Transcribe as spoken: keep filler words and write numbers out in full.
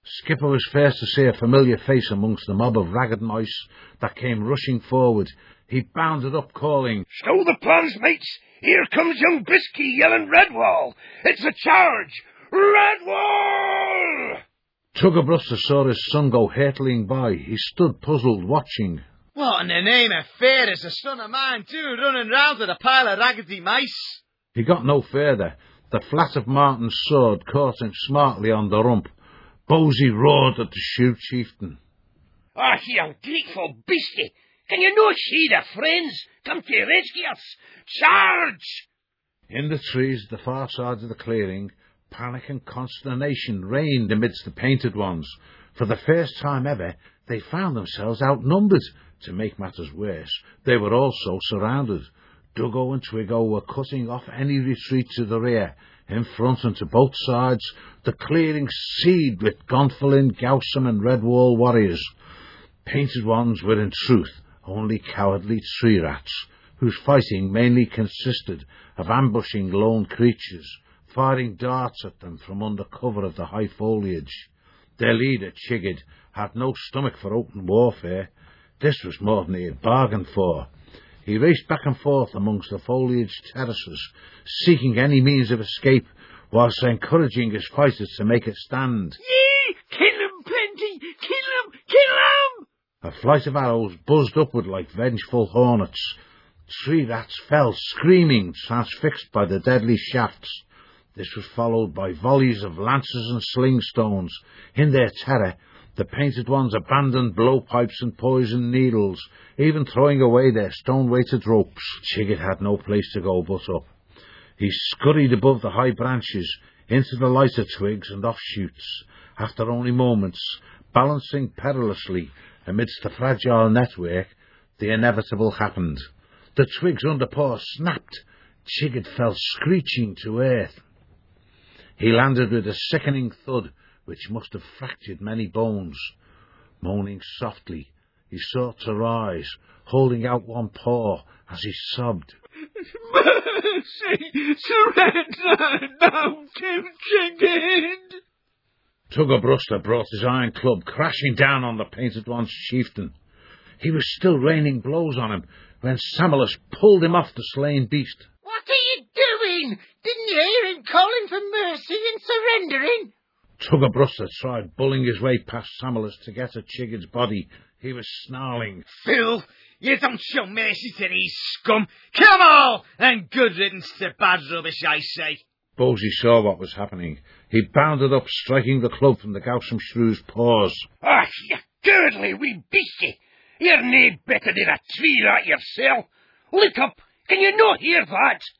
Skipper was first to see a familiar face amongst the mob of ragged mice that came rushing forward. He bounded up, calling, "Stow the plans, mates! Here comes young Bisky yelling Redwall! It's a charge! Redwall!" Tuggerbruster saw his son go hurtling by. He stood puzzled, watching. "What in the name of fear is the son of mine do running round with a pile of raggedy mice?" He got no further. The flat of Martin's sword caught him smartly on the rump. Bosey roared at the Shoe Chieftain. "Ah, you ungrateful beastie! Can you not see the friends come to rescue us? Charge!" In the trees at the far side of the clearing, panic and consternation reigned amidst the Painted Ones. For the first time ever, they found themselves outnumbered. To make matters worse, they were also surrounded. Duggo and Twiggo were cutting off any retreat to the rear. In front and to both sides, the clearing seethed with Gonfalon, Gowsome and Redwall warriors. Painted Ones were in truth only cowardly tree rats, whose fighting mainly consisted of ambushing lone creatures, firing darts at them from under cover of the high foliage. Their leader, Chigid, had no stomach for open warfare. This was more than he had bargained for. He raced back and forth amongst the foliaged terraces, seeking any means of escape, whilst encouraging his fighters to make a stand. "Yee! Kill him, plenty! Kill him! Kill him!" A flight of arrows buzzed upward like vengeful hornets. Three rats fell, screaming, transfixed by the deadly shafts. This was followed by volleys of lances and sling stones. In their terror, the Painted Ones abandoned blowpipes and poisoned needles, even throwing away their stone-weighted ropes. Chigid had no place to go but up. He scurried above the high branches, into the lighter twigs and offshoots. After only moments, balancing perilously amidst the fragile network, the inevitable happened. The twigs under paw snapped. Chigid fell screeching to earth. He landed with a sickening thud, which must have fractured many bones. Moaning softly, he sought to rise, holding out one paw as he sobbed. "Mercy! Surrender! Now, kill Chigid!" Tuggerbruster brought his iron club crashing down on the Painted One's chieftain. He was still raining blows on him when Samolus pulled him off the slain beast. "What are you doing? Didn't you hear him calling for mercy and surrendering?" Tuggerbruster tried bullying his way past Samolus to get at Chigid's body. He was snarling. "Phil, you don't show mercy to these scum! Kill 'em all! And good riddance to bad rubbish, I say!" Bosey saw what was happening. He bounded up, striking the club from the Gowsome Shrew's paws. "Ah, you cowardly wee beastie! You're nae better than a tree rat yourself! Look up! Can you not hear that?"